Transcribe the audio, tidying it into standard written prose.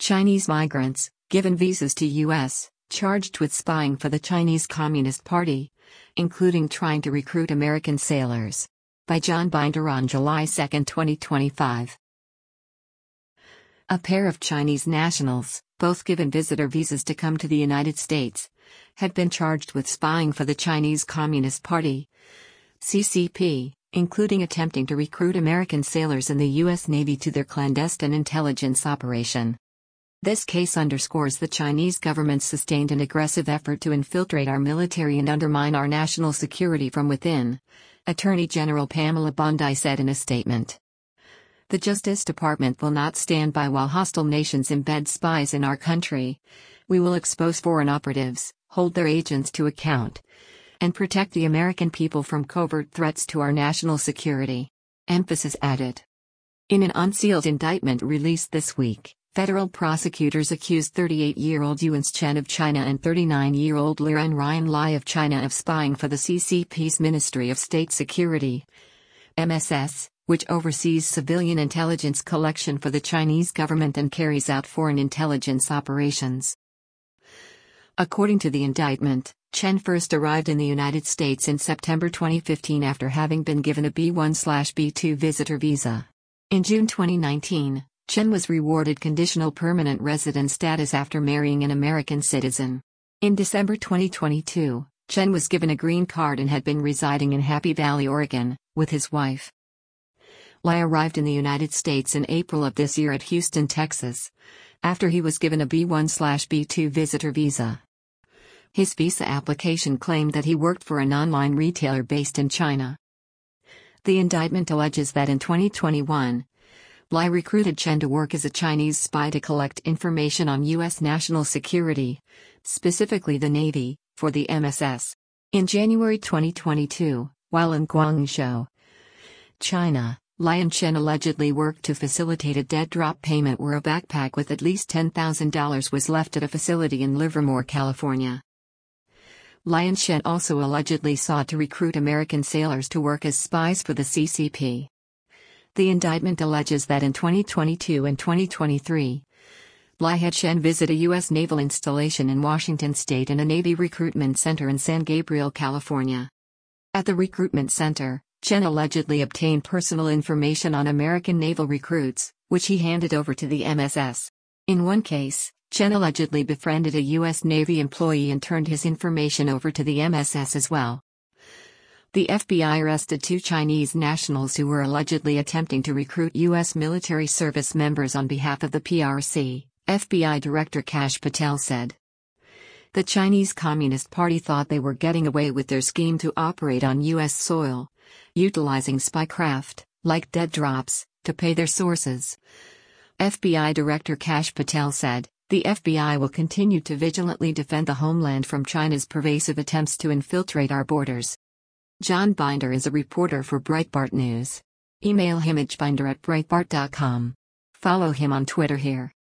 Chinese migrants, given visas to U.S., charged with spying for the Chinese Communist Party, including trying to recruit American sailors. By John Binder on July 2, 2025. A pair of Chinese nationals, both given visitor visas to come to the United States, had been charged with spying for the Chinese Communist Party, CCP, including attempting to recruit American sailors in the U.S. Navy to their clandestine intelligence operation. This case underscores the Chinese government's sustained and aggressive effort to infiltrate our military and undermine our national security from within, Attorney General Pamela Bondi said in a statement. The Justice Department will not stand by while hostile nations embed spies in our country. We will expose foreign operatives, hold their agents to account, and protect the American people from covert threats to our national security. Emphasis added. In an unsealed indictment released this week, federal prosecutors accused 38-year-old Yuan Chen of China and 39-year-old Liren Ryan Lai of China of spying for the CCP's Ministry of State Security, MSS, which oversees civilian intelligence collection for the Chinese government and carries out foreign intelligence operations. According to the indictment, Chen first arrived in the United States in September 2015 after having been given a B1/B2 visitor visa. In June 2019, Chen was rewarded conditional permanent resident status after marrying an American citizen. In December 2022, Chen was given a green card and had been residing in Happy Valley, Oregon, with his wife. Lai arrived in the United States in April of this year at Houston, Texas, after he was given a B1/B2 visitor visa. His visa application claimed that he worked for an online retailer based in China. The indictment alleges that in 2021, Lai recruited Chen to work as a Chinese spy to collect information on U.S. national security, specifically the Navy, for the MSS. In January 2022, while in Guangzhou, China, Lai and Chen allegedly worked to facilitate a dead drop payment where a backpack with at least $10,000 was left at a facility in Livermore, California. Lai and Chen also allegedly sought to recruit American sailors to work as spies for the CCP. The indictment alleges that in 2022 and 2023, Lai had Chen visit a U.S. naval installation in Washington state and a Navy recruitment center in San Gabriel, California. At the recruitment center, Chen allegedly obtained personal information on American naval recruits, which he handed over to the MSS. In one case, Chen allegedly befriended a U.S. Navy employee and turned his information over to the MSS as well. The FBI arrested 2 Chinese nationals who were allegedly attempting to recruit U.S. military service members on behalf of the PRC, FBI Director Kash Patel said. The Chinese Communist Party thought they were getting away with their scheme to operate on U.S. soil, utilizing spycraft, like dead drops, to pay their sources. FBI Director Kash Patel said, the FBI will continue to vigilantly defend the homeland from China's pervasive attempts to infiltrate our borders. John Binder is a reporter for Breitbart News. Email him at binder@breitbart.com. Follow him on Twitter here.